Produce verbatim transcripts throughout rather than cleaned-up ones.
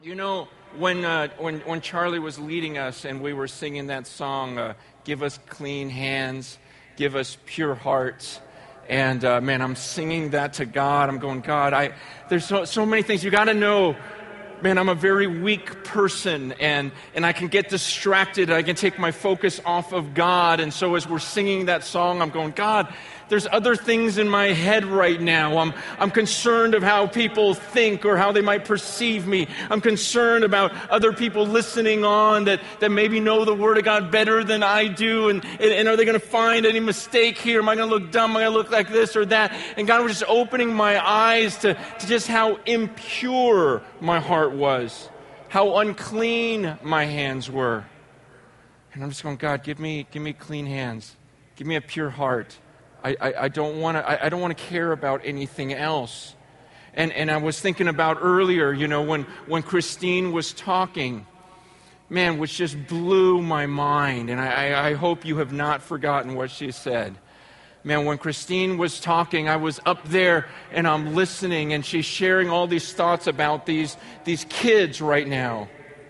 You know, when uh, when when Charlie was leading us and we were singing that song, uh, "Give us clean hands, give us pure hearts," and uh, man, I'm singing that to God. I'm going, God, I there's so so many things you got to know. Man, I'm a very weak person, and, and I can get distracted. I can take my focus off of God. And so as we're singing that song, I'm going, God, there's other things in my head right now. I'm, I'm concerned of how people think or how they might perceive me. I'm concerned about other people listening on that, that maybe know the Word of God better than I do. And, and, and are they going to find any mistake here? Am I going to look dumb? Am I going to look like this or that? And God was just opening my eyes to, to just how impure my heart was, how unclean my hands were. And I'm just going, God, give me give me clean hands. Give me a pure heart. I, I, I don't want to I, I don't want to care about anything else. And and I was thinking about earlier, you know, when, when Christine was talking, man, which just blew my mind. And I, I hope you have not forgotten what she said. Man, when Christine was talking, I was up there and I'm listening, and she's sharing all these thoughts about these, these kids right now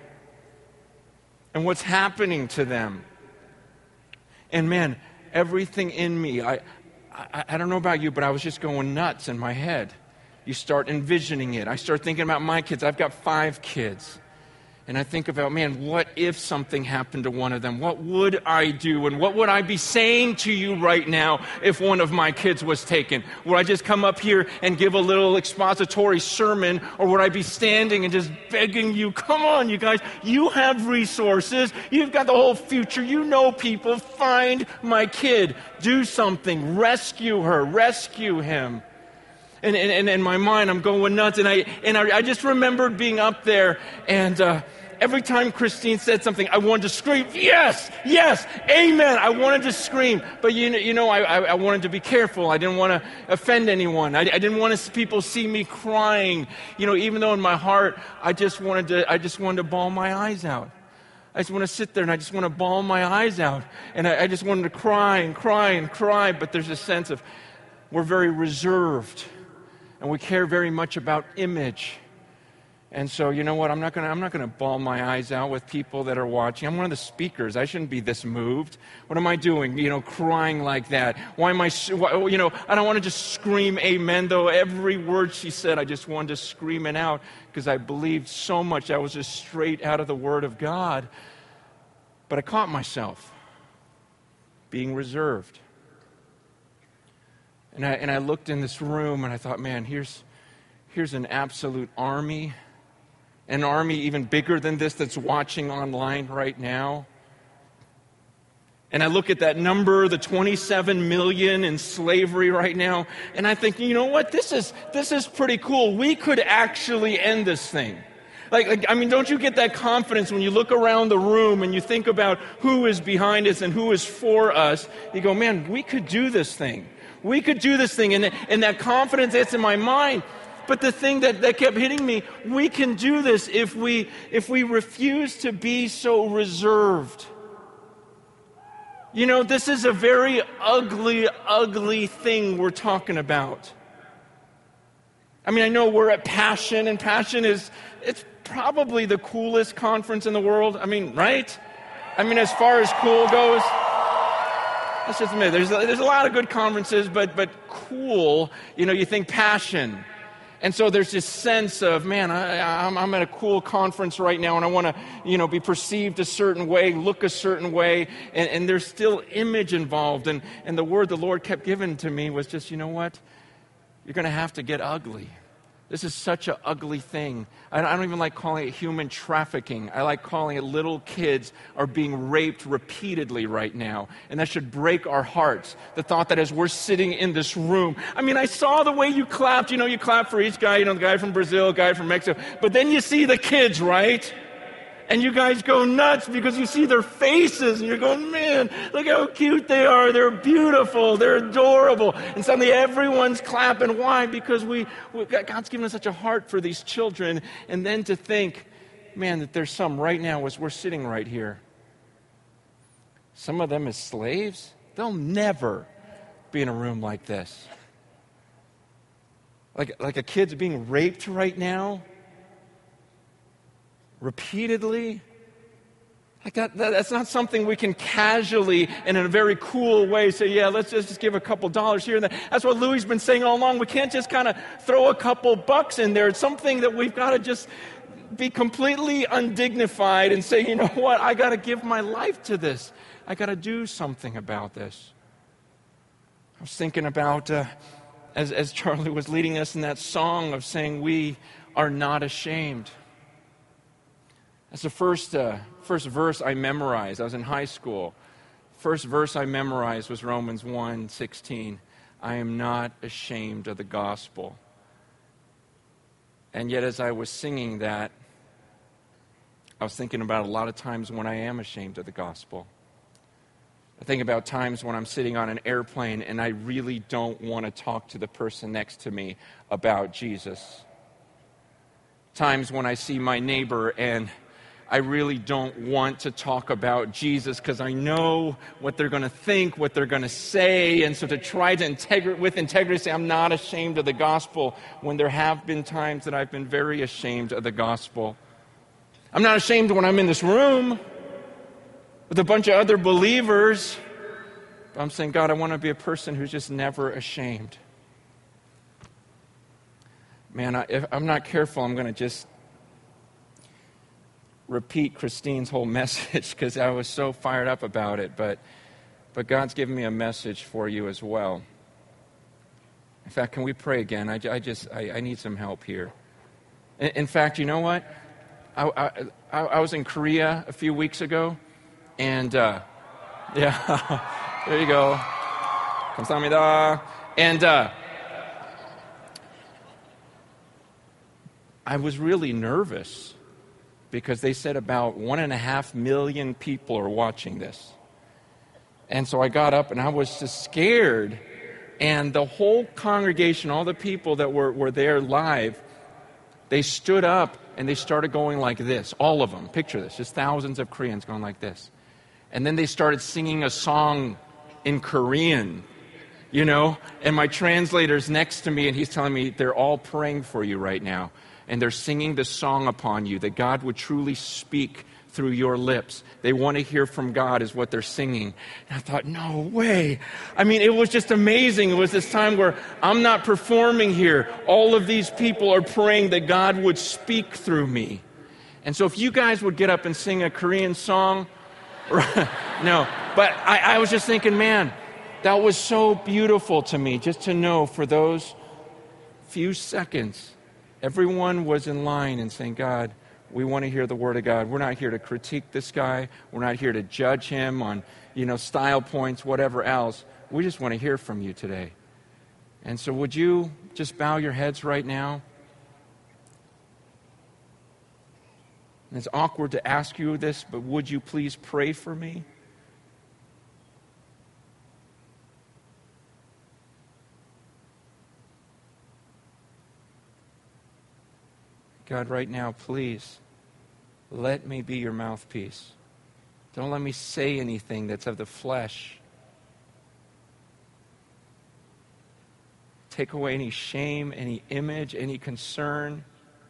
and what's happening to them. And man, everything in me, I, I, I don't know about you, but I was just going nuts in my head. You start envisioning it. I start thinking about my kids. I've got five kids. And I think about, man, what if something happened to one of them? What would I do? And what would I be saying to you right now if one of my kids was taken? Would I just come up here and give a little expository sermon? Or would I be standing and just begging you, come on, you guys, you have resources. You've got the whole future. You know people. Find my kid. Do something. Rescue her. Rescue him. And in and, my mind, I'm going nuts. And I and I, I just remembered being up there, and uh, every time Christine said something, I wanted to scream, yes, yes, amen. I wanted to scream. But you know, you know I, I wanted to be careful. I didn't want to offend anyone. I, I didn't want to people see me crying. You know, even though in my heart, I just wanted to, I just wanted to bawl my eyes out. I just want to sit there and I just want to bawl my eyes out. And I, I just wanted to cry and cry and cry. But there's a sense of, we're very reserved. And we care very much about image. And so, you know what, I'm not going to I'm not going to bawl my eyes out with people that are watching. I'm one of the speakers. I shouldn't be this moved. What am I doing, you know, crying like that? Why am I, you know, I don't want to just scream amen, though every word she said, I just wanted to scream it out because I believed so much. I was just straight out of the Word of God. But I caught myself being reserved. And I, and I looked in this room and I thought, man, here's, here's an absolute army, an army even bigger than this that's watching online right now. And I look at that number, the twenty-seven million in slavery right now, and I think, you know what, this is, this is pretty cool. We could actually end this thing. Like, like, I mean, don't you get that confidence when you look around the room and you think about who is behind us and who is for us? You go, man, we could do this thing. We could do this thing, and, and that confidence that's in my mind. But the thing that, that kept hitting me, we can do this if we if we refuse to be so reserved. You know, this is a very ugly, ugly thing we're talking about. I mean, I know we're at Passion, and Passion is, it's probably the coolest conference in the world. I mean, right? I mean, as far as cool goes. Let's just admit, there's a, there's a lot of good conferences, but but cool, you know, you think Passion. And so there's this sense of, man, I, I'm, I'm at a cool conference right now, and I want to, you know, be perceived a certain way, look a certain way, and, and there's still image involved. And, and the word the Lord kept giving to me was just, you know what? You're going to have to get ugly. This is such an ugly thing. I don't even like calling it human trafficking. I like calling it little kids are being raped repeatedly right now. And that should break our hearts. The thought that as we're sitting in this room, I mean, I saw the way you clapped. You know, you clap for each guy, you know, the guy from Brazil, the guy from Mexico. But then you see the kids, right? And you guys go nuts because you see their faces and you're going, man, look how cute they are. They're beautiful. They're adorable. And suddenly everyone's clapping. Why? Because we, we God's given us such a heart for these children. And then to think, man, that there's some right now as we're sitting right here. Some of them as slaves. They'll never be in a room like this. Like, like a kid's being raped right now. repeatedly. Like that, that, that's not something we can casually and in a very cool way say, yeah, let's just, just give a couple dollars here and there. That's what Louis has been saying all along. We can't just kind of throw a couple bucks in there. It's something that we've got to just be completely undignified and say, you know what, I got to give my life to this. I got to do something about this. I was thinking about, uh, as, as Charlie was leading us in that song of saying, we are not ashamed. That's the first uh, first verse I memorized. I was in high school. First verse I memorized was Romans one sixteen. I am not ashamed of the gospel. And yet as I was singing that, I was thinking about a lot of times when I am ashamed of the gospel. I think about times when I'm sitting on an airplane and I really don't want to talk to the person next to me about Jesus. Times when I see my neighbor and I really don't want to talk about Jesus because I know what they're going to think, what they're going to say. And so to try to integrate with integrity, say I'm not ashamed of the gospel, when there have been times that I've been very ashamed of the gospel. I'm not ashamed when I'm in this room with a bunch of other believers. But I'm saying, God, I want to be a person who's just never ashamed. Man, I, if I'm not careful, I'm going to just repeat Christine's whole message because I was so fired up about it, but but God's given me a message for you as well. In fact, can we pray again? I, I just, I, I need some help here. In, in fact, you know what? I, I, I was in Korea a few weeks ago, and uh, yeah, there you go. 감사합니다. And uh, I was really nervous, because they said about one and a half million people are watching this. And so I got up and I was just scared. And the whole congregation, all the people that were, were there live, they stood up and they started going like this. All of them. Picture this. Just thousands of Koreans going like this. And then they started singing a song in Korean, you know. And my translator's next to me and he's telling me they're all praying for you right now. And they're singing this song upon you, that God would truly speak through your lips. They want to hear from God is what they're singing. And I thought, no way. I mean, it was just amazing. It was this time where I'm not performing here. All of these people are praying that God would speak through me. And so if you guys would get up and sing a Korean song, no. But I, I was just thinking, man, that was so beautiful to me, just to know for those few seconds, everyone was in line and saying, God, we want to hear the word of God. We're not here to critique this guy. We're not here to judge him on, you know, style points, whatever else. We just want to hear from you today. And so would you just bow your heads right now? And it's awkward to ask you this, but would you please pray for me? God, right now, please, let me be your mouthpiece. Don't let me say anything that's of the flesh. Take away any shame, any image, any concern.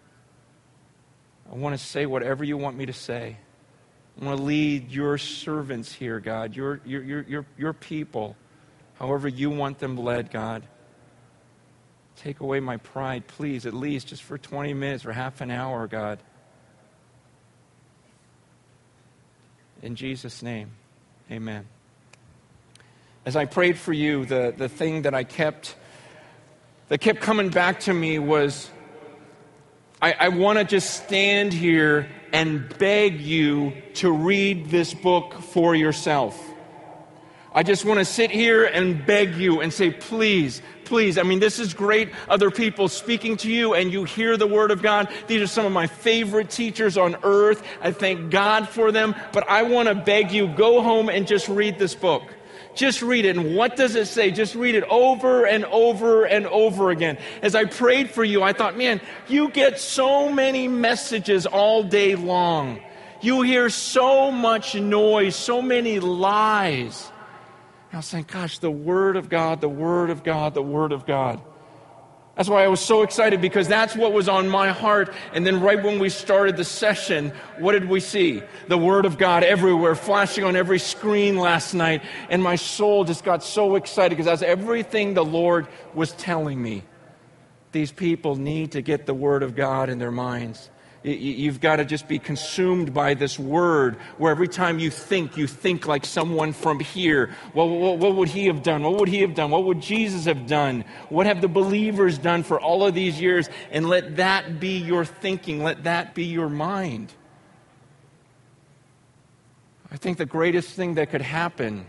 I want to say whatever you want me to say. I want to lead your servants here, God, your, your, your, your, your people, however you want them led, God. Take away my pride, please, at least just for twenty minutes or half an hour, God. In Jesus' name, amen. As I prayed for you, the, the thing that I kept, that kept coming back to me was, I, I want to just stand here and beg you to read this book for yourself. I just want to sit here and beg you and say, please, please. I mean, this is great. Other people speaking to you and you hear the word of God. These are some of my favorite teachers on earth. I thank God for them. But I want to beg you, go home and just read this book. Just read it. And what does it say? Just read it over and over and over again. As I prayed for you, I thought, man, you get so many messages all day long. You hear so much noise, so many lies. I was saying, gosh, the Word of God, the Word of God, the Word of God. That's why I was so excited, because that's what was on my heart. And then right when we started the session, what did we see? The Word of God everywhere, flashing on every screen last night. And my soul just got so excited, because that's everything the Lord was telling me. These people need to get the Word of God in their minds. You've got to just be consumed by this Word, where every time you think, you think like someone from here. Well, what would he have done? What would he have done? What would Jesus have done? What have the believers done for all of these years? And let that be your thinking. Let that be your mind. I think the greatest thing that could happen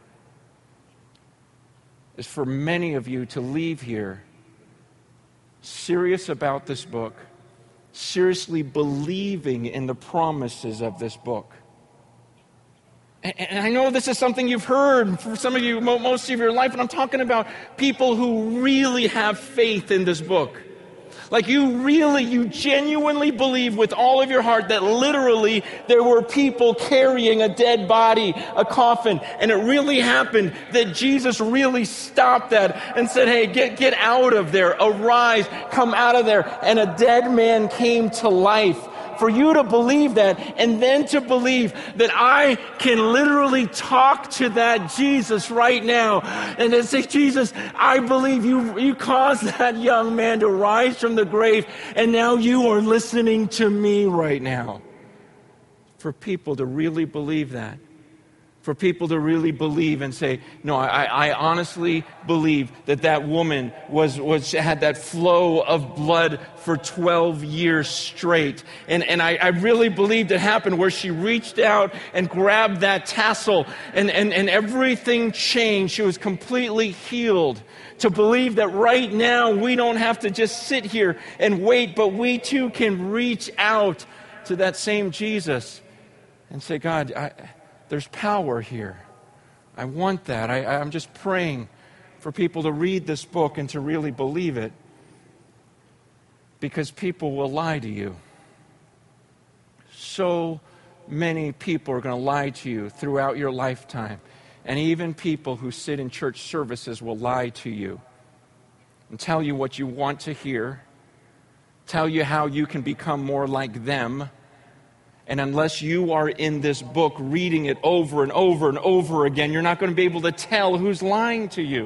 is for many of you to leave here serious about this book, seriously believing in the promises of this book. And, and I know this is something you've heard for some of you most of your life, and I'm talking about people who really have faith in this book. Like you really, you genuinely believe with all of your heart that literally there were people carrying a dead body, a coffin, and it really happened, that Jesus really stopped that and said, hey, get, get out of there, arise, come out of there. And a dead man came to life. For you to believe that, and then to believe that I can literally talk to that Jesus right now and then say, Jesus, I believe you, you caused that young man to rise from the grave, and now you are listening to me right now. For people to really believe that. For people to really believe and say, no, I, I honestly believe that that woman was, was had that flow of blood for twelve years straight. And, and I, I really believed it happened where she reached out and grabbed that tassel and, and, and everything changed. She was completely healed. To believe that right now we don't have to just sit here and wait, but we too can reach out to that same Jesus and say, God, I... there's power here. I want that. I, I'm just praying for people to read this book and to really believe it, because people will lie to you. So many people are going to lie to you throughout your lifetime. And even people who sit in church services will lie to you and tell you what you want to hear, tell you how you can become more like them. And unless you are in this book reading it over and over and over again, you're not going to be able to tell who's lying to you.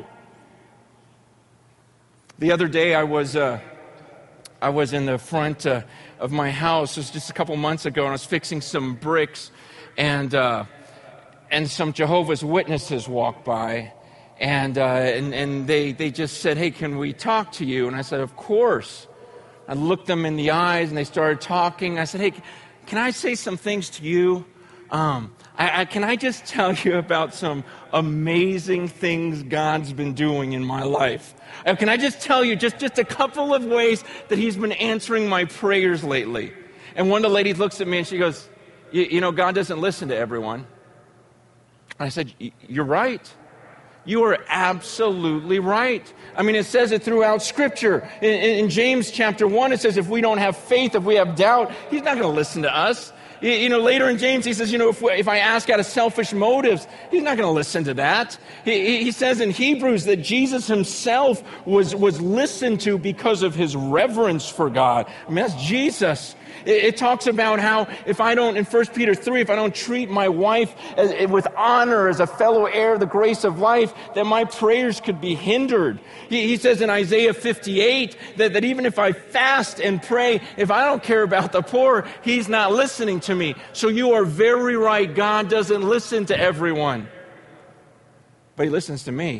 The other day I was uh, I was in the front uh, of my house. It was just a couple months ago, and I was fixing some bricks, and uh, and some Jehovah's Witnesses walked by, and uh, and and they they just said, "Hey, can we talk to you?" And I said, "Of course." I looked them in the eyes, and they started talking. I said, "Hey, can I say some things to you? Um, I, I, can I just tell you about some amazing things God's been doing in my life? Uh, can I just tell you just, just a couple of ways that He's been answering my prayers lately?" And one of the ladies looks at me and she goes, you know, God doesn't listen to everyone. And I said, you're right. You are absolutely right. I mean, it says it throughout Scripture. In, in James chapter one, it says if we don't have faith, if we have doubt, He's not going to listen to us. You, you know, later in James, he says, you know, if, we, if I ask out of selfish motives, He's not going to listen to that. He, he says in Hebrews that Jesus Himself was, was listened to because of His reverence for God. I mean, that's Jesus. It, it talks about how if I don't, in First Peter three, if I don't treat my wife as, with honor as a fellow heir of the grace of life, then my prayers could be hindered. He, he says in Isaiah fifty-eight that, that even if I fast and pray, if I don't care about the poor, He's not listening to me. So you are very right. God doesn't listen to everyone, but He listens to me.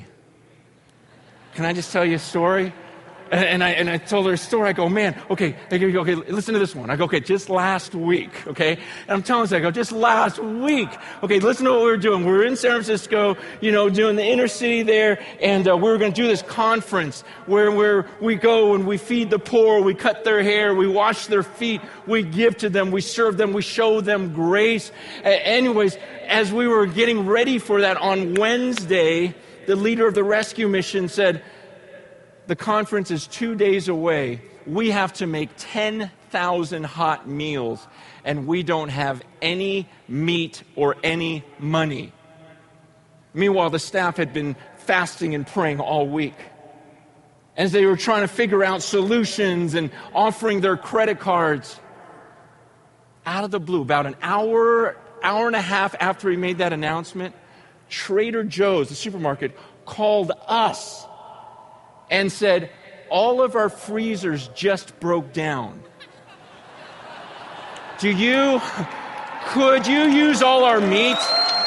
Can I just tell you a story? And I and I told her a story. I go, man, okay, I go, okay, listen to this one. I go, okay, just last week, okay? And I'm telling you, I go, just last week. Okay, listen to what we were doing. We were in San Francisco, you know, doing the inner city there, and uh, we were going to do this conference where, where we go and we feed the poor, we cut their hair, we wash their feet, we give to them, we serve them, we show them grace. Uh, anyways, as we were getting ready for that on Wednesday, the leader of the rescue mission said, the conference is two days away. We have to make ten thousand hot meals, and we don't have any meat or any money. Meanwhile, the staff had been fasting and praying all week. as they were trying to figure out solutions and offering their credit cards. Out of the blue, about an hour, hour and a half after he made that announcement, Trader Joe's, the supermarket, called us and said, all of our freezers just broke down. Do you, could you use all our meat?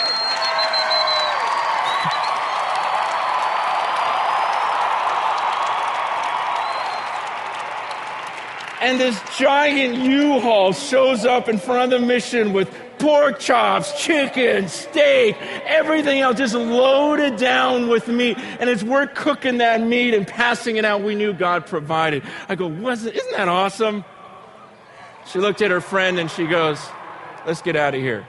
And this giant U-Haul shows up in front of the mission with pork chops, chicken, steak, everything else just loaded down with meat. And as we're cooking that meat and passing it out, we knew God provided. I go, wasn't, isn't that awesome? She looked at her friend and she goes, let's get out of here.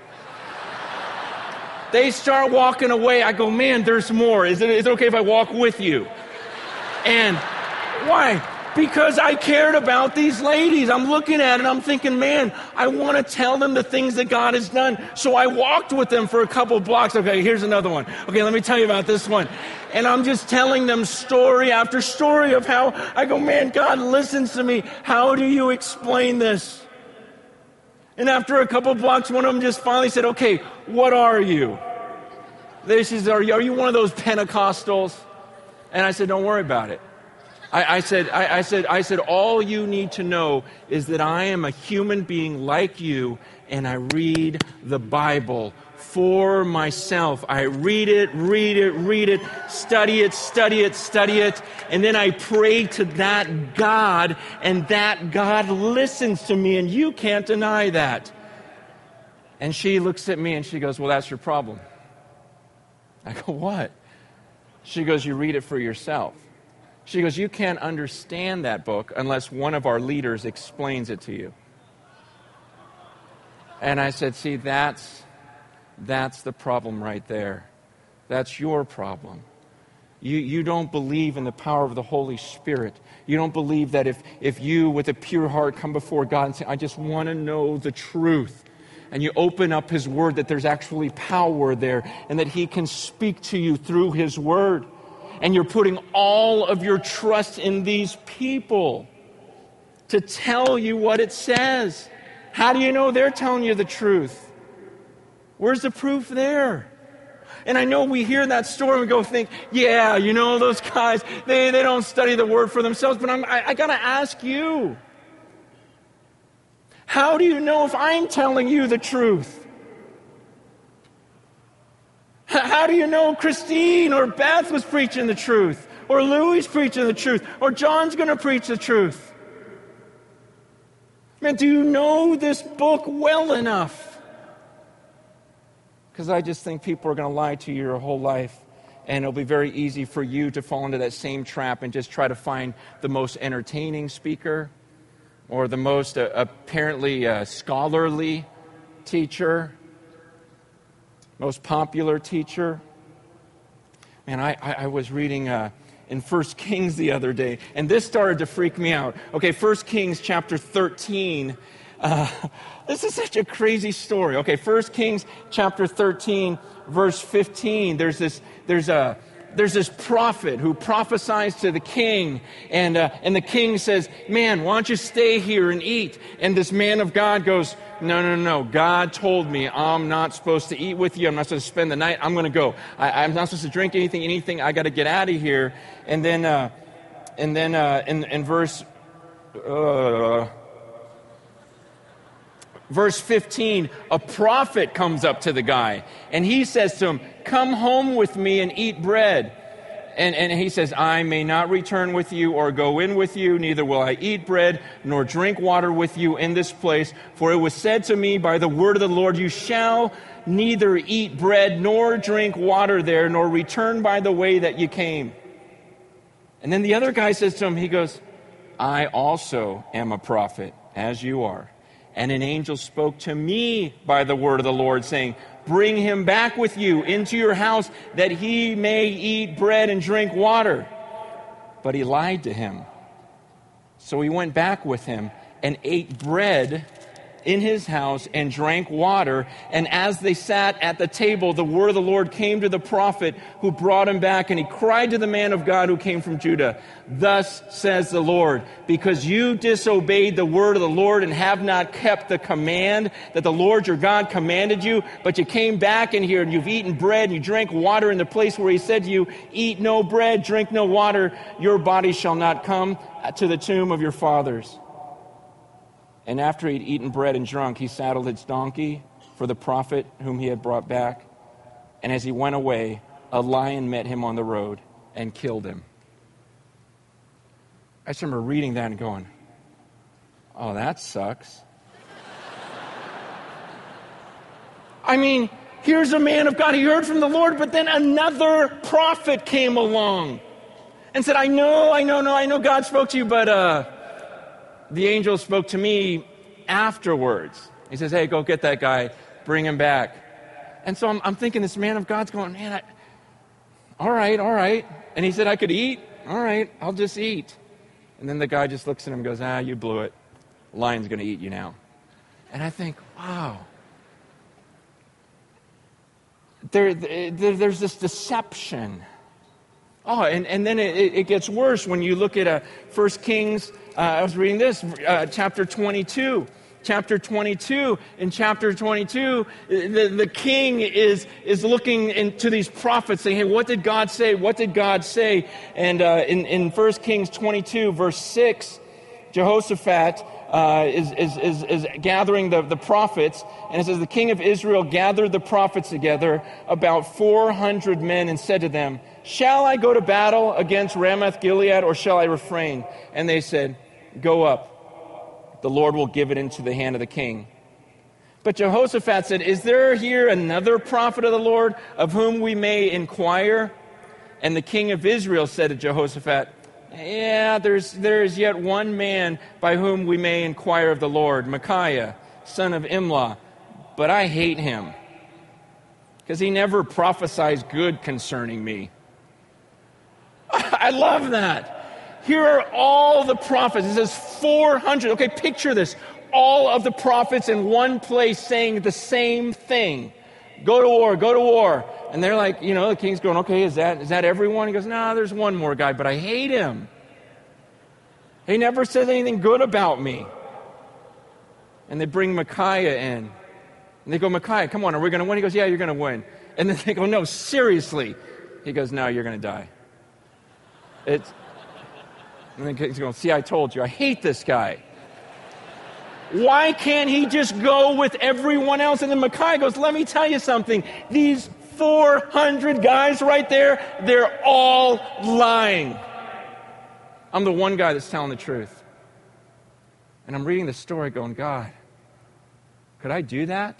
They start walking away. I go, man, there's more. Is it, is it okay if I walk with you? And why? Because I cared about these ladies. I'm looking at it and I'm thinking, man, I want to tell them the things that God has done. So I walked with them for a couple blocks. Okay, here's another one. Okay, let me tell you about this one. And I'm just telling them story after story of how I go, man, God listens to me. How do you explain this? And after a couple blocks, one of them just finally said, okay, what are you? They said, are you, are you one of those Pentecostals? And I said, don't worry about it. I, I said, I, I said, I said, all you need to know is that I am a human being like you, and I read the Bible for myself. I read it, read it, read it, study it, study it, study it, and then I pray to that God, and that God listens to me, and you can't deny that. And she looks at me and she goes, well, that's your problem. I go, what? She goes, you read it for yourself. She goes, you can't understand that book unless one of our leaders explains it to you. And I said, see, that's, that's the problem right there. That's your problem. You, you don't believe in the power of the Holy Spirit. You don't believe that if, if you, with a pure heart, come before God and say, I just want to know the truth, and you open up His Word, that there's actually power there, and that He can speak to you through His Word. And you're putting all of your trust in these people to tell you what it says. How do you know they're telling you the truth? Where's the proof there? And I know we hear that story and we go think, yeah, you know, those guys, they, they don't study the Word for themselves. But I'm, I, I got to ask you, how do you know if I'm telling you the truth? How do you know Christine or Beth was preaching the truth? Or Louie's preaching the truth? Or John's going to preach the truth? Man, do you know this book well enough? Because I just think people are going to lie to you your whole life. And it'll be very easy for you to fall into that same trap and just try to find the most entertaining speaker or the most uh, apparently uh, scholarly teacher, most popular teacher. Man, I, I, I was reading uh, in First Kings the other day, and this started to freak me out. Okay, First Kings chapter thirteen. Uh, this is such a crazy story. Okay, First Kings chapter thirteen, verse fifteen. There's this, there's a, there's this prophet who prophesies to the king, and uh, and the king says, "Man, why don't you stay here and eat?" And this man of God goes, No, no, no. God told me I'm not supposed to eat with you. I'm not supposed to spend the night. I'm going to go. I, I'm not supposed to drink anything, anything. I got to get out of here. And then, uh, and then uh, in, in verse, uh, verse fifteen, a prophet comes up to the guy, and he says to him, "Come home with me and eat bread." And, and he says, "I may not return with you or go in with you, neither will I eat bread nor drink water with you in this place. For it was said to me by the word of the Lord, you shall neither eat bread nor drink water there, nor return by the way that you came." And then the other guy says to him, he goes, "I also am a prophet, as you are. And an angel spoke to me by the word of the Lord, saying, bring him back with you into your house, that he may eat bread and drink water." But he lied to him. So he went back with him and ate bread in his house and drank water. And as they sat at the table, the word of the Lord came to the prophet who brought him back. And he cried to the man of God who came from Judah, "Thus says the Lord, because you disobeyed the word of the Lord and have not kept the command that the Lord your God commanded you, but you came back in here and you've eaten bread and you drank water in the place where he said to you, eat no bread, drink no water, your body shall not come to the tomb of your fathers." And after he'd eaten bread and drunk, he saddled his donkey for the prophet whom he had brought back. And as he went away, a lion met him on the road and killed him. I just remember reading that and going, oh, that sucks. I mean, here's a man of God. He heard from the Lord, but then another prophet came along and said, I know, I know, no, I know God spoke to you, but uh, the angel spoke to me afterwards. He says, hey, go get that guy, bring him back. And so I'm, I'm thinking this man of God's going, man, I, all right, all right. And he said, I could eat? All right, I'll just eat. And then the guy just looks at him and goes, ah, you blew it. Lion's going to eat you now. And I think, wow. There, there, there's this deception. Oh, and, and then it, it gets worse when you look at uh, First Kings. Uh, I was reading this, uh, chapter twenty-two. Chapter twenty-two. In chapter twenty-two, the, the king is, is looking into these prophets saying, hey, what did God say? What did God say? And uh, in, in First Kings twenty-two, verse six, Jehoshaphat uh, is, is, is, is gathering the, the prophets. And it says, the king of Israel gathered the prophets together, about four hundred men, and said to them, shall I go to battle against Ramoth Gilead, or shall I refrain? And they said, go up. The Lord will give it into the hand of the king. But Jehoshaphat said, is there here another prophet of the Lord of whom we may inquire? And the king of Israel said to Jehoshaphat, yeah, there's, there's yet one man by whom we may inquire of the Lord, Micaiah, son of Imlah. But I hate him, because he never prophesies good concerning me. I love that. Here are all the prophets. It says four hundred. Okay, picture this. All of the prophets in one place saying the same thing. Go to war, go to war. And they're like, you know, the king's going, okay, is that is that everyone? He goes, no, nah, there's one more guy, but I hate him. He never says anything good about me. And they bring Micaiah in. And they go, Micaiah, come on, are we going to win? He goes, yeah, you're going to win. And then they go, no, seriously. He goes, no, you're going to die. It's, and then he's going, see, I told you, I hate this guy. Why can't he just go with everyone else? And then Micaiah goes, let me tell you something. These four hundred guys right there, they're all lying. I'm the one guy that's telling the truth. And I'm reading the story going, God, could I do that?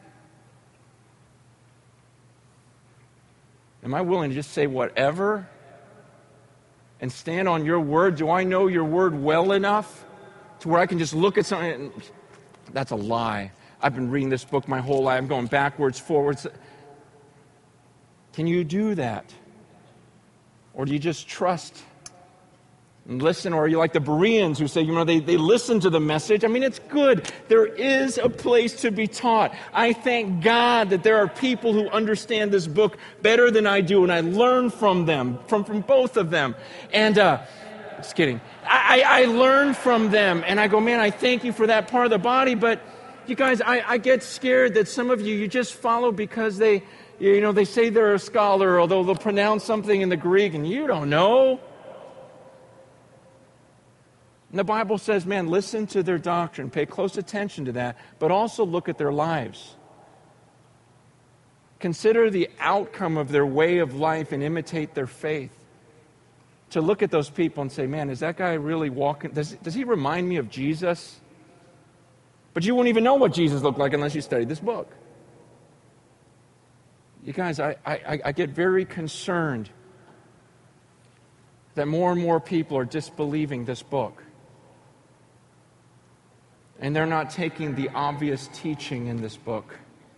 Am I willing to just say whatever and stand on your word? Do I know your word well enough to where I can just look at something and that's a lie. I've been reading this book my whole life. I'm going backwards, forwards. Can you do that? Or do you just trust and listen? Or are you like the Bereans who say, you know, they, they listen to the message? I mean, it's good. There is a place to be taught. I thank God that there are people who understand this book better than I do, and I learn from them, from, from both of them. And, uh, just kidding. I, I, I learn from them, and I go, man, I thank you for that part of the body, but you guys, I, I get scared that some of you, you just follow because they, you know, they say they're a scholar, although they'll pronounce something in the Greek, and you don't know. And the Bible says, man, listen to their doctrine, pay close attention to that, but also look at their lives. Consider the outcome of their way of life and imitate their faith. To look at those people and say, man, is that guy really walking? Does, does he remind me of Jesus? But you won't even know what Jesus looked like unless you studied this book. You guys, I, I, I get very concerned that more and more people are disbelieving this book. And they're not taking the obvious teaching in this book.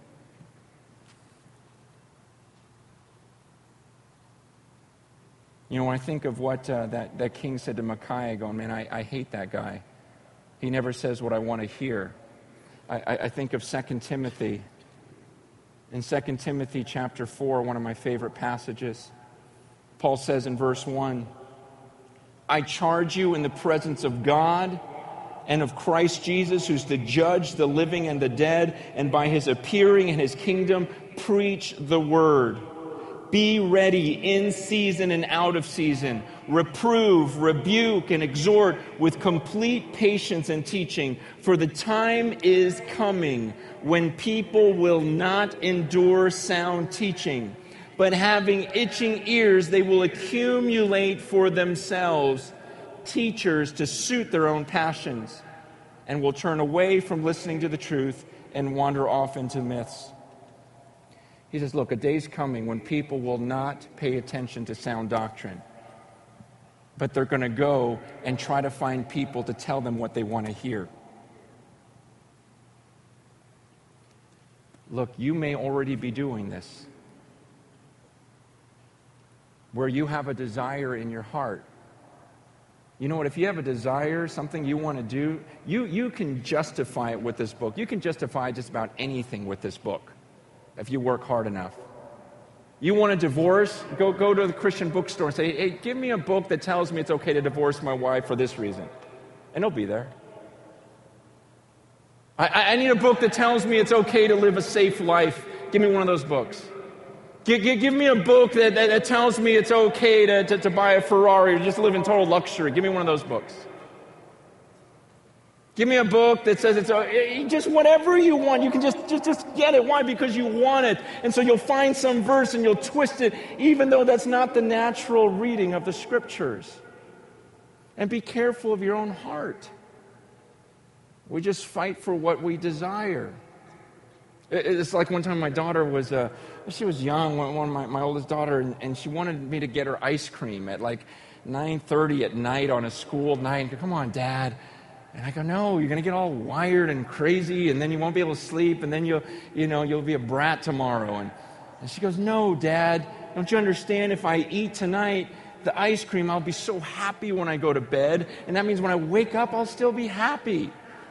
You know, when I think of what uh, that, that king said to Micaiah, going, man, I, I hate that guy. He never says what I want to hear. I, I think of Second Timothy. In Second Timothy chapter four, one of my favorite passages, Paul says in verse one, I charge you in the presence of God and of Christ Jesus, who's the judge, the living and the dead, and by his appearing in his kingdom, preach the word. Be ready in season and out of season. Reprove, rebuke, and exhort with complete patience and teaching. For the time is coming when people will not endure sound teaching, but having itching ears, they will accumulate for themselves teachers to suit their own passions, and will turn away from listening to the truth and wander off into myths. He says, look, a day's coming when people will not pay attention to sound doctrine, but they're going to go and try to find people to tell them what they want to hear. Look, you may already be doing this, where you have a desire in your heart. You know what? If you have a desire, something you want to do, you, you can justify it with this book. You can justify just about anything with this book if you work hard enough. You want a divorce? Go, go to the Christian bookstore and say, hey, give me a book that tells me it's okay to divorce my wife for this reason. And it'll be there. I, I need a book that tells me it's okay to live a safe life. Give me one of those books. Give, give, give me a book that, that, that tells me it's okay to, to, to buy a Ferrari or just live in total luxury. Give me one of those books. Give me a book that says it's uh, just whatever you want. You can just, just, just get it. Why? Because you want it. And so you'll find some verse and you'll twist it, even though that's not the natural reading of the Scriptures. And be careful of your own heart. We just fight for what we desire. It's like one time my daughter was, uh, she was young, one of my, my oldest daughter, and, and she wanted me to get her ice cream at like nine thirty at night on a school night. Come on, Dad. And I go, no, you're going to get all wired and crazy, and then you won't be able to sleep, and then you'll, you know, you'll be a brat tomorrow. And, and she goes, no, Dad, don't you understand? If I eat tonight the ice cream, I'll be so happy when I go to bed, and that means when I wake up, I'll still be happy.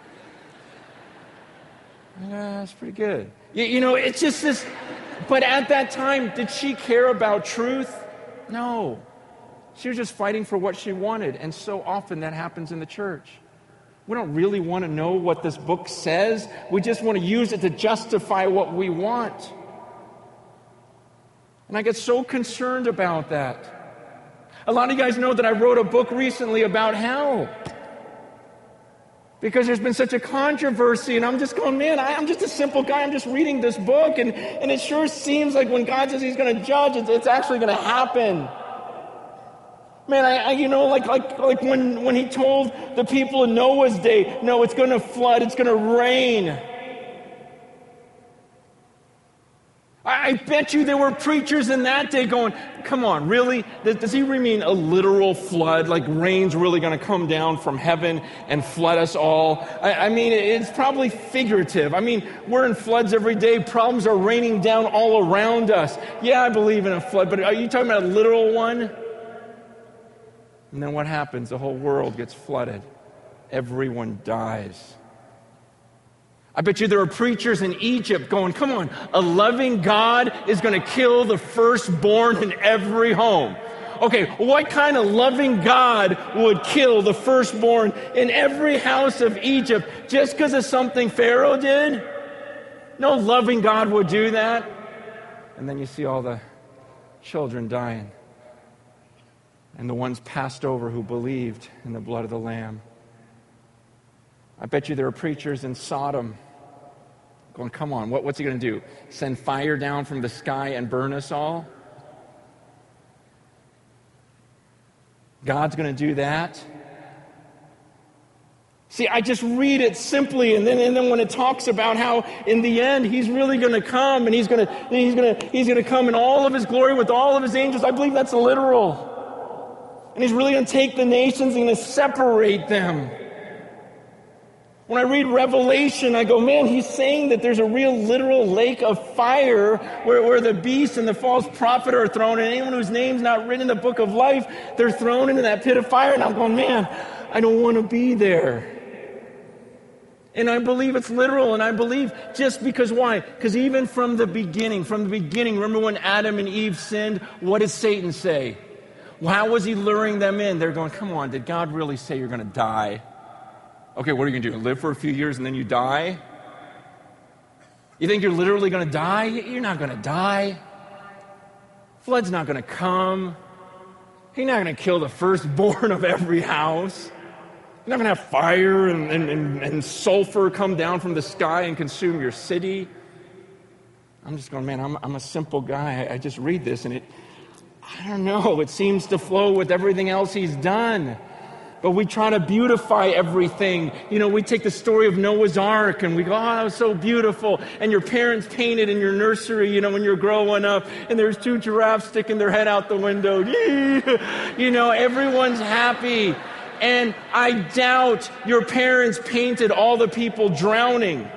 Yeah, that's pretty good. You, you know, it's just this. But at that time, did she care about truth? No. She was just fighting for what she wanted, and so often that happens in the church. We don't really want to know what this book says. We just want to use it to justify what we want. And I get so concerned about that. A lot of you guys know that I wrote a book recently about hell. Because there's been such a controversy, and I'm just going, man, I, I'm just a simple guy. I'm just reading this book, and, and it sure seems like when God says he's going to judge, it's, it's actually going to happen. Man, I, I, you know, like like like when, when he told the people in Noah's day, no, it's going to flood, it's going to rain. I, I bet you there were preachers in that day going, come on, really? Does, does he mean a literal flood, like rain's really going to come down from heaven and flood us all? I, I mean, it's probably figurative. I mean, we're in floods every day. Problems are raining down all around us. Yeah, I believe in a flood, but are you talking about a literal one? And then what happens? The whole world gets flooded. Everyone dies. I bet you there are preachers in Egypt going, come on, a loving God is going to kill the firstborn in every home. Okay, what kind of loving God would kill the firstborn in every house of Egypt just because of something Pharaoh did? No loving God would do that. And then you see all the children dying. And the ones passed over who believed in the blood of the Lamb. I bet you there are preachers in Sodom going, come on, what, what's he going to do? Send fire down from the sky and burn us all? God's going to do that? See, I just read it simply, and then and then when it talks about how in the end he's really going to come, and he's going to he's going to he's going to come in all of his glory with all of his angels, I believe that's literal. And he's really going to take the nations and going to separate them. When I read Revelation, I go, man, he's saying that there's a real literal lake of fire where, where the beast and the false prophet are thrown, and anyone whose name's not written in the book of life, they're thrown into that pit of fire. And I'm going, man, I don't want to be there. And I believe it's literal, and I believe just because, why? Because even from the beginning, from the beginning, remember when Adam and Eve sinned, what did Satan say? Well, how was he luring them in? They're going, come on, did God really say you're going to die? Okay, what are you going to do, live for a few years and then you die? You think you're literally going to die? You're not going to die. Flood's not going to come. He's not going to kill the firstborn of every house. You're not going to have fire and, and, and, and sulfur come down from the sky and consume your city. I'm just going, man, I'm, I'm a simple guy. I, I just read this and it, I don't know, it seems to flow with everything else he's done. But we try to beautify everything. You know, we take the story of Noah's Ark and we go, oh, that was so beautiful. And your parents painted in your nursery, you know, when you're growing up. And there's two giraffes sticking their head out the window. You know, everyone's happy. And I doubt your parents painted all the people drowning.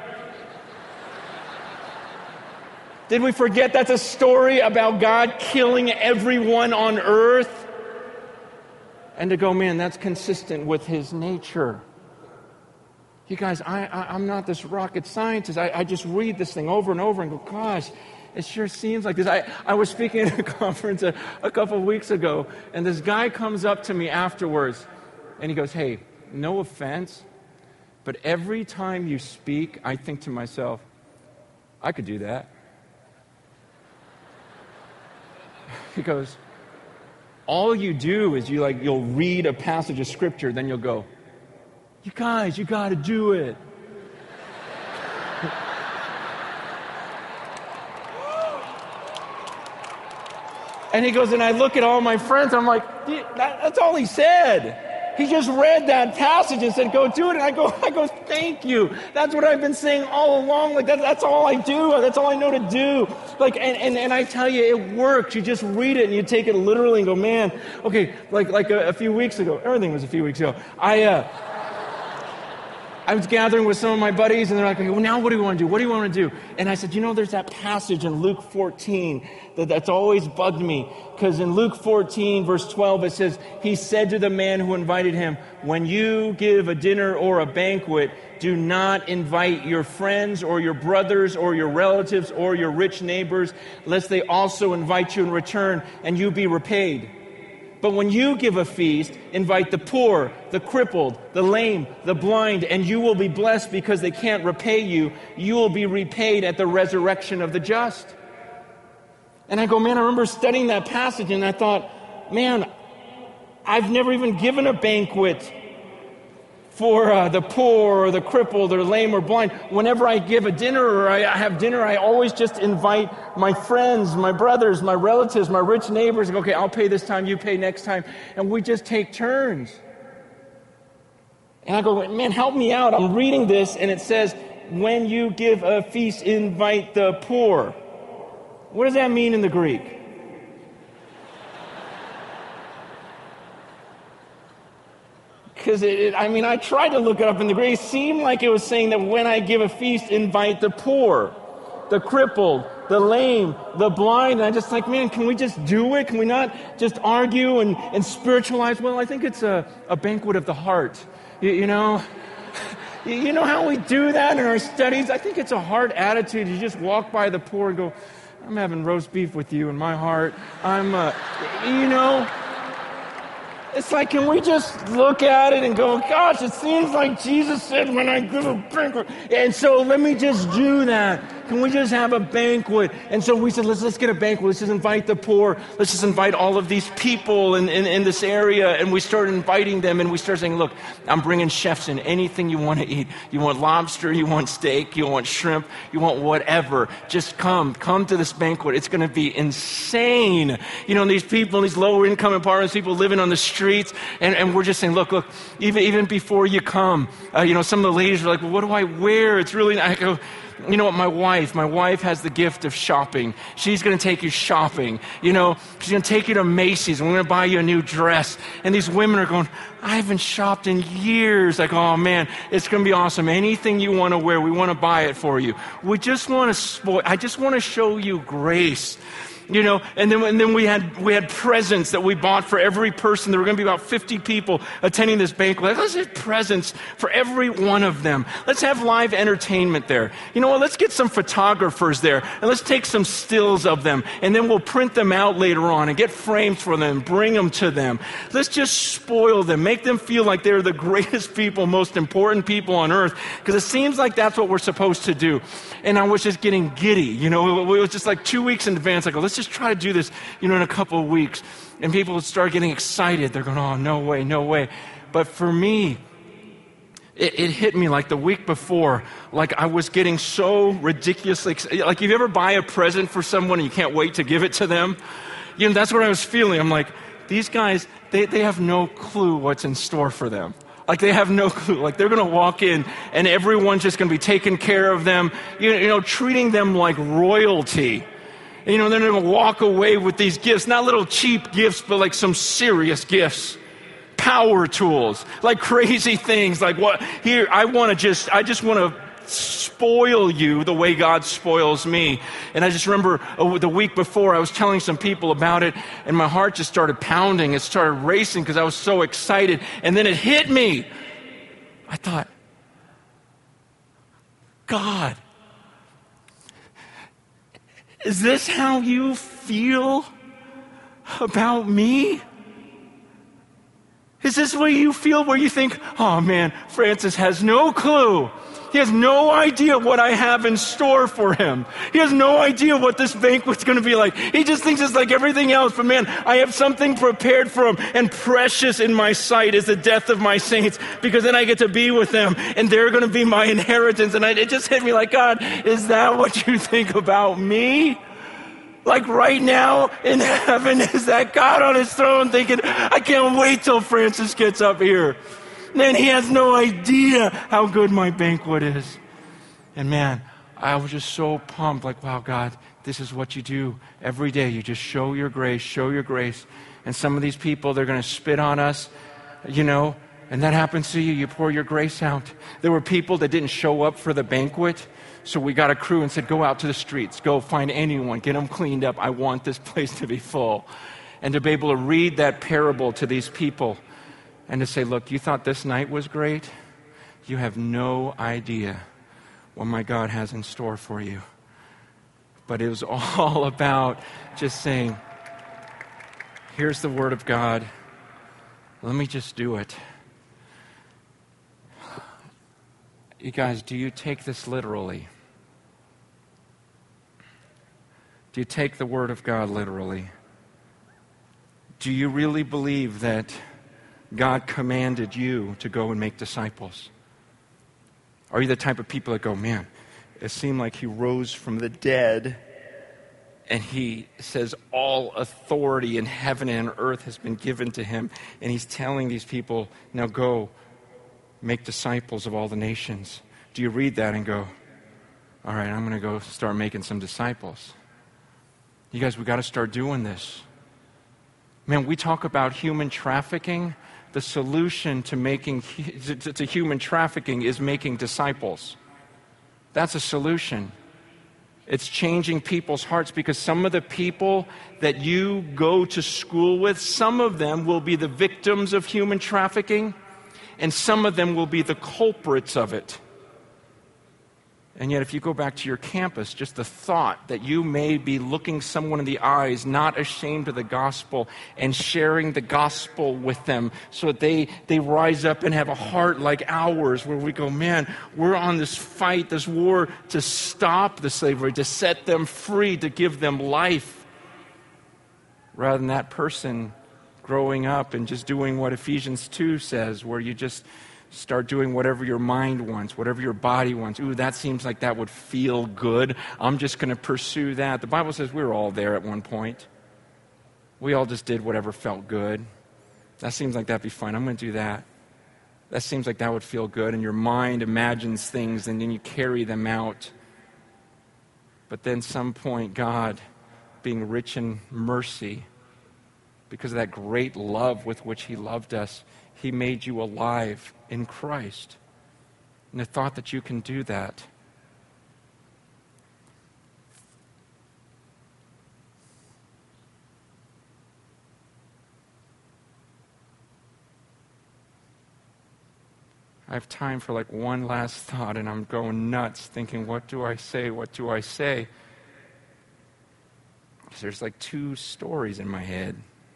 Did we forget that's a story about God killing everyone on earth? And to go, man, that's consistent with his nature. You guys, I, I, I'm not this rocket scientist. I, I just read this thing over and over and go, gosh, it sure seems like this. I, I was speaking at a conference a, a couple of weeks ago, and this guy comes up to me afterwards, and he goes, hey, no offense, but every time you speak, I think to myself, I could do that. He goes, all you do is you like you'll read a passage of scripture, then you'll go, you guys, you got to do it. And he goes, and I look at all my friends, I'm like, that, that's all he said. He just read that passage and said, go do it. And I go, I go, thank you. That's what I've been saying all along. Like that, that's all I do. That's all I know to do. Like, and, and, and I tell you, it works. You just read it and you take it literally and go, man, okay, like, like a, a few weeks ago, everything was a few weeks ago. I, uh, I was gathering with some of my buddies, and they're like, well, now what do we want to do? What do you want to do? And I said, you know, there's that passage in Luke fourteen that, that's always bugged me. Because in Luke fourteen, verse twelve, it says, he said to the man who invited him, when you give a dinner or a banquet, do not invite your friends or your brothers or your relatives or your rich neighbors, lest they also invite you in return and you be repaid. But when you give a feast, invite the poor, the crippled, the lame, the blind, and you will be blessed because they can't repay you. You will be repaid at the resurrection of the just. And I go, man, I remember studying that passage and I thought, man, I've never even given a banquet for uh, the poor or the crippled or lame or blind. Whenever I give a dinner or I have dinner, I always just invite my friends, my brothers, my relatives, my rich neighbors. And go, okay, I'll pay this time, you pay next time. And we just take turns. And I go, man, help me out. I'm reading this and it says, when you give a feast, invite the poor. What does that mean in the Greek? Because, I mean, I tried to look it up in the Greek. It seemed like it was saying that when I give a feast, invite the poor, the crippled, the lame, the blind. And I just like, man, can we just do it? Can we not just argue and, and spiritualize? Well, I think it's a, a banquet of the heart. You, you know, you know how we do that in our studies? I think it's a heart attitude. You just walk by the poor and go, I'm having roast beef with you in my heart. I'm, uh, you know... It's like, can we just look at it and go, gosh, it seems like Jesus said when I give a banquet. And so let me just do that. Can we just have a banquet? And so we said, let's let's get a banquet. Let's just invite the poor. Let's just invite all of these people in, in, in this area. And we started inviting them. And we started saying, look, I'm bringing chefs in. Anything you want to eat. You want lobster, you want steak, you want shrimp, you want whatever. Just come. Come to this banquet. It's going to be insane. You know, these people, these lower income apartments, people living on the streets. And, and we're just saying, look, look, even, even before you come, uh, you know, some of the ladies are like, well, what do I wear? It's really, I go, you know what, my wife, my wife has the gift of shopping. She's going to take you shopping. You know, she's going to take you to Macy's and we're going to buy you a new dress. And these women are going, I haven't shopped in years. Like, oh man, it's going to be awesome. Anything you want to wear, we want to buy it for you. We just want to spoil, I just want to show you grace. you know, and then and then we had we had presents that we bought for every person. There were going to be about fifty people attending this banquet. Let's have presents for every one of them. Let's have live entertainment there. You know what? Let's get some photographers there, and let's take some stills of them, and then we'll print them out later on and get frames for them, bring them to them. Let's just spoil them, make them feel like they're the greatest people, most important people on earth, because it seems like that's what we're supposed to do. And I was just getting giddy, you know. It was just like two weeks in advance. I go, let's just try to do this, you know, in a couple of weeks. And people would start getting excited. They're going, oh, no way, no way. But for me, it, it hit me like the week before, like I was getting so ridiculously excited. Like, you ever buy a present for someone and you can't wait to give it to them? You know, that's what I was feeling. I'm like, these guys, they, they have no clue what's in store for them. Like, they have no clue. Like, they're going to walk in and everyone's just going to be taking care of them, you know, you know, treating them like royalty. And, you know, they're going to walk away with these gifts, not little cheap gifts, but like some serious gifts. Power tools, like crazy things. Like, what? Here, I want to just, I just want to spoil you the way God spoils me. And I just remember uh, the week before I was telling some people about it, and my heart just started pounding. It started racing because I was so excited. And then it hit me. I thought, God, is this how you feel about me? Is this the way you feel, where you think, oh man, Francis has no clue. He has no idea what I have in store for him. He has no idea what this banquet's going to be like. He just thinks it's like everything else. But man, I have something prepared for him. And precious in my sight is the death of my saints, because then I get to be with them and they're going to be my inheritance. And I, it just hit me like, God, is that what you think about me? Like right now in heaven, is that God on his throne thinking, I can't wait till Francis gets up here. Man, he has no idea how good my banquet is. And man, I was just so pumped, like, wow, God, this is what you do every day. You just show your grace, show your grace. And some of these people, they're going to spit on us, you know, and that happens to you. You pour your grace out. There were people that didn't show up for the banquet. So we got a crew and said, go out to the streets, go find anyone, get them cleaned up. I want this place to be full. And to be able to read that parable to these people and to say, look, you thought this night was great? You have no idea what my God has in store for you. But it was all about just saying, here's the word of God. Let me just do it. You guys, do you take this literally? Do you take the word of God literally? Do you really believe that God commanded you to go and make disciples? Are you the type of people that go, man, it seemed like he rose from the dead and he says all authority in heaven and earth has been given to him, and he's telling these people, now go make disciples of all the nations? Do you read that and go, all right, I'm going to go start making some disciples? You guys, we got to start doing this. Man, we talk about human trafficking. The solution to making to, to human trafficking is making disciples. That's a solution. It's changing people's hearts, because some of the people that you go to school with, some of them will be the victims of human trafficking, and some of them will be the culprits of it. And yet, if you go back to your campus, just the thought that you may be looking someone in the eyes, not ashamed of the gospel, and sharing the gospel with them so that they, they rise up and have a heart like ours, where we go, man, we're on this fight, this war to stop the slavery, to set them free, to give them life. Rather than that person growing up and just doing what Ephesians two says, where you just start doing whatever your mind wants, whatever your body wants. Ooh, that seems like that would feel good. I'm just going to pursue that. The Bible says we were all there at one point. We all just did whatever felt good. That seems like that'd be fun. I'm going to do that. That seems like that would feel good. And your mind imagines things, and then you carry them out. But then some point, God, being rich in mercy, because of that great love with which he loved us, he made you alive in Christ. And the thought that you can do that. I have time for like one last thought, and I'm going nuts thinking, what do I say? What do I say? Because there's like two stories in my head.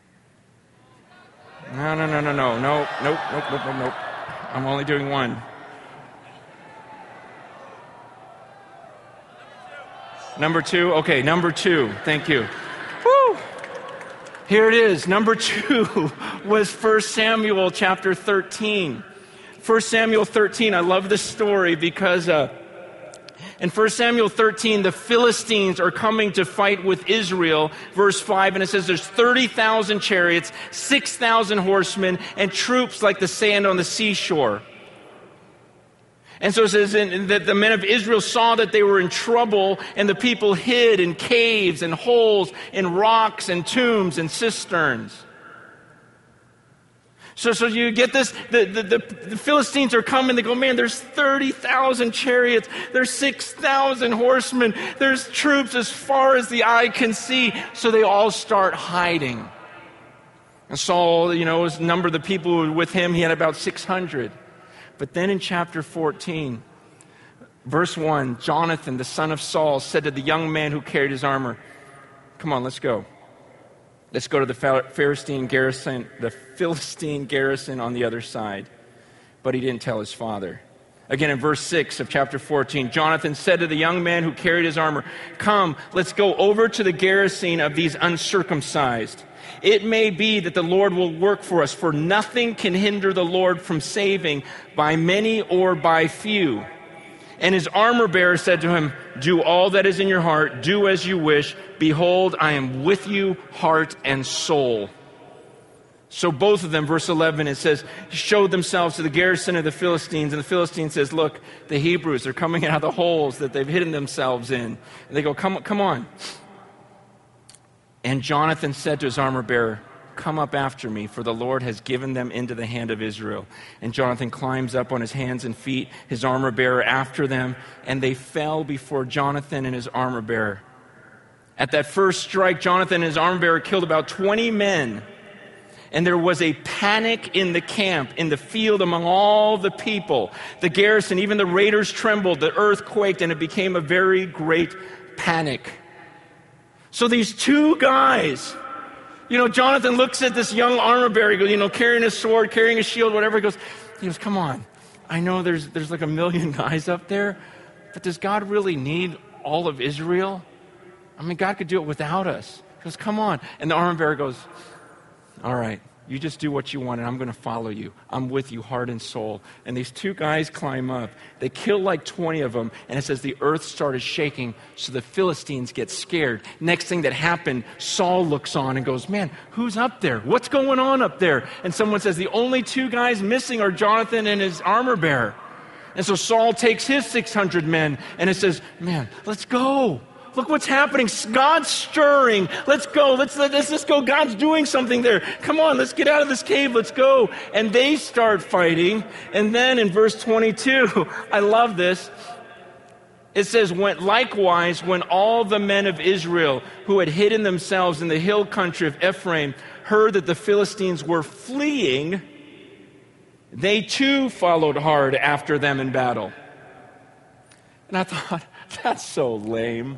No, no, no, no, no, no, nope, nope, nope, nope, nope. I'm only doing one. Number two? Okay, number two. Thank you. Woo! Here it is. Number two was First Samuel chapter thirteen. First Samuel thirteen, I love this story because uh, in First Samuel thirteen, the Philistines are coming to fight with Israel. Verse five, and it says there's thirty thousand chariots, six thousand horsemen, and troops like the sand on the seashore. And so it says that the men of Israel saw that they were in trouble, and the people hid in caves and holes, in rocks and tombs and cisterns. So, so you get this, the, the, the, the Philistines are coming, they go, man, there's thirty thousand chariots, there's six thousand horsemen, there's troops as far as the eye can see. So they all start hiding. And Saul, you know, was number of the people who were with him, he had about six hundred. But then in chapter fourteen, verse one, Jonathan, the son of Saul, said to the young man who carried his armor, come on, let's go. Let's go to the Philistine garrison, the Philistine garrison on the other side. But he didn't tell his father. Again, in verse six of chapter fourteen, Jonathan said to the young man who carried his armor, come, let's go over to the garrison of these uncircumcised. It may be that the Lord will work for us, for nothing can hinder the Lord from saving by many or by few. And his armor bearer said to him, do all that is in your heart, do as you wish. Behold, I am with you, heart and soul. So both of them, verse eleven, it says, showed themselves to the garrison of the Philistines. And the Philistines says, look, the Hebrews are coming out of the holes that they've hidden themselves in. And they go, come, come on. And Jonathan said to his armor bearer, come up after me, for the Lord has given them into the hand of Israel. And Jonathan climbs up on his hands and feet, his armor bearer after them, and they fell before Jonathan and his armor bearer. At that first strike, Jonathan and his armor bearer killed about twenty men. And there was a panic in the camp, in the field, among all the people. The garrison, even the raiders trembled, the earth quaked, and it became a very great panic. So these two guys, you know, Jonathan looks at this young armor bearer, you know, carrying his sword, carrying a shield, whatever. He goes, he goes, come on. I know there's there's like a million guys up there, but does God really need all of Israel? I mean, God could do it without us. He goes, come on. And the armor bearer goes, all right, you just do what you want, and I'm going to follow you. I'm with you, heart and soul. And these two guys climb up. They kill like twenty of them, and it says the earth started shaking, so the Philistines get scared. Next thing that happened, Saul looks on and goes, man, who's up there? What's going on up there? And someone says, the only two guys missing are Jonathan and his armor bearer. And so Saul takes his six hundred men, and it says, man, let's go. Look what's happening. God's stirring. Let's go. Let's, let's just go. God's doing something there. Come on, let's get out of this cave. Let's go. And they start fighting. And then in verse twenty-two, I love this. It says, when, likewise, when all the men of Israel who had hidden themselves in the hill country of Ephraim heard that the Philistines were fleeing, they too followed hard after them in battle. And I thought, that's so lame.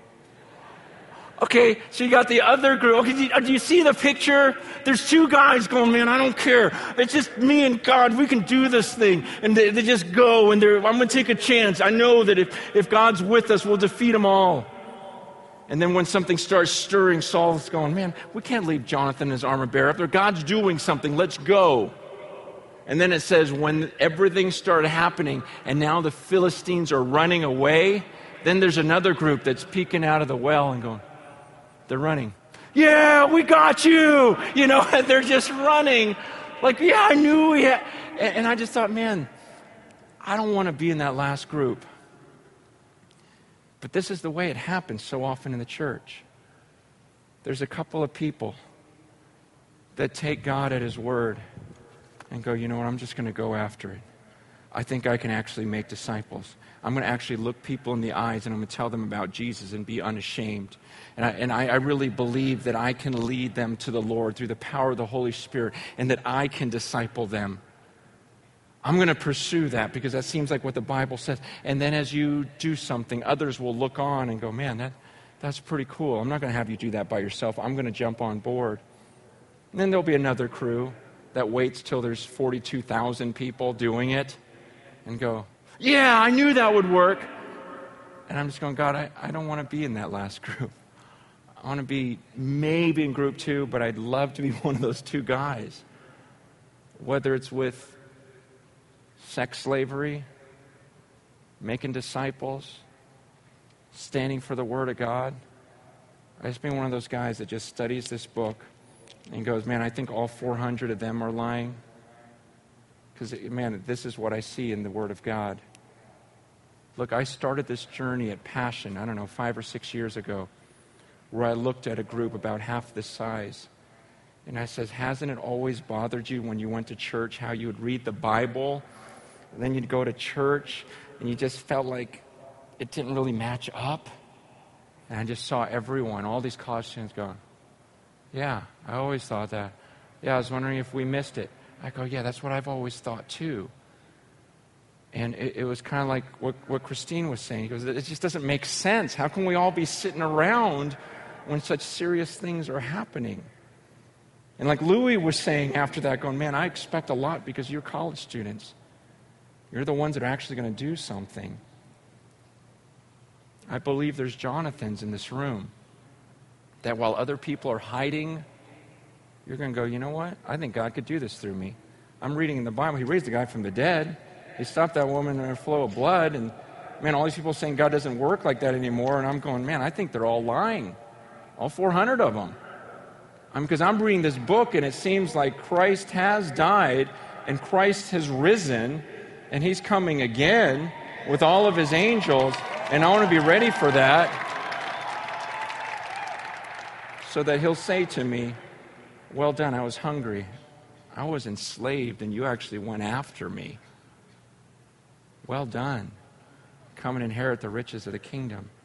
Okay, so you got the other group. Okay, do you, do you see the picture? There's two guys going, man, I don't care. It's just me and God. We can do this thing. And they, they just go, and they're, I'm going to take a chance. I know that if, if God's with us, we'll defeat them all. And then when something starts stirring, Saul's going, man, we can't leave Jonathan and his armor bearer up there. God's doing something. Let's go. And then it says when everything started happening, and now the Philistines are running away, then there's another group that's peeking out of the well and going, they're running. Yeah, we got you. You know, and they're just running. Like, yeah, I knew we had. And, and I just thought, man, I don't want to be in that last group. But this is the way it happens so often in the church. There's a couple of people that take God at his word and go, you know what, I'm just going to go after it. I think I can actually make disciples. I'm going to actually look people in the eyes and I'm going to tell them about Jesus and be unashamed. And I, and I, I really believe that I can lead them to the Lord through the power of the Holy Spirit and that I can disciple them. I'm going to pursue that because that seems like what the Bible says. And then as you do something, others will look on and go, man, that, that's pretty cool. I'm not going to have you do that by yourself. I'm going to jump on board. And then there'll be another crew that waits till there's forty-two thousand people doing it and go, yeah, I knew that would work. And I'm just going, God, I, I don't want to be in that last group. I want to be maybe in group two, but I'd love to be one of those two guys. Whether it's with sex slavery, making disciples, standing for the Word of God. I just been one of those guys that just studies this book and goes, man, I think all four hundred of them are lying. Because, man, this is what I see in the Word of God. Look, I started this journey at Passion, I don't know, five or six years ago, where I looked at a group about half this size. And I says, hasn't it always bothered you when you went to church how you would read the Bible, and then you'd go to church, and you just felt like it didn't really match up? And I just saw everyone, all these college students going, yeah, I always thought that. Yeah, I was wondering if we missed it. I go, yeah, that's what I've always thought too. And it, it was kind of like what, what Christine was saying. He goes, it just doesn't make sense. How can we all be sitting around when such serious things are happening? And like Louis was saying after that, going, man, I expect a lot because you're college students. You're the ones that are actually going to do something. I believe there's Jonathans in this room that while other people are hiding, you're going to go, you know what? I think God could do this through me. I'm reading in the Bible. He raised a guy from the dead. He stopped that woman in her flow of blood. And, man, all these people saying God doesn't work like that anymore. And I'm going, man, I think they're all lying. All four hundred of them. Because I'm, I'm reading this book, and it seems like Christ has died, and Christ has risen, and He's coming again with all of His angels. And I want to be ready for that so that He'll say to me, well done, I was hungry. I was enslaved, and you actually went after me. Well done. Come and inherit the riches of the kingdom.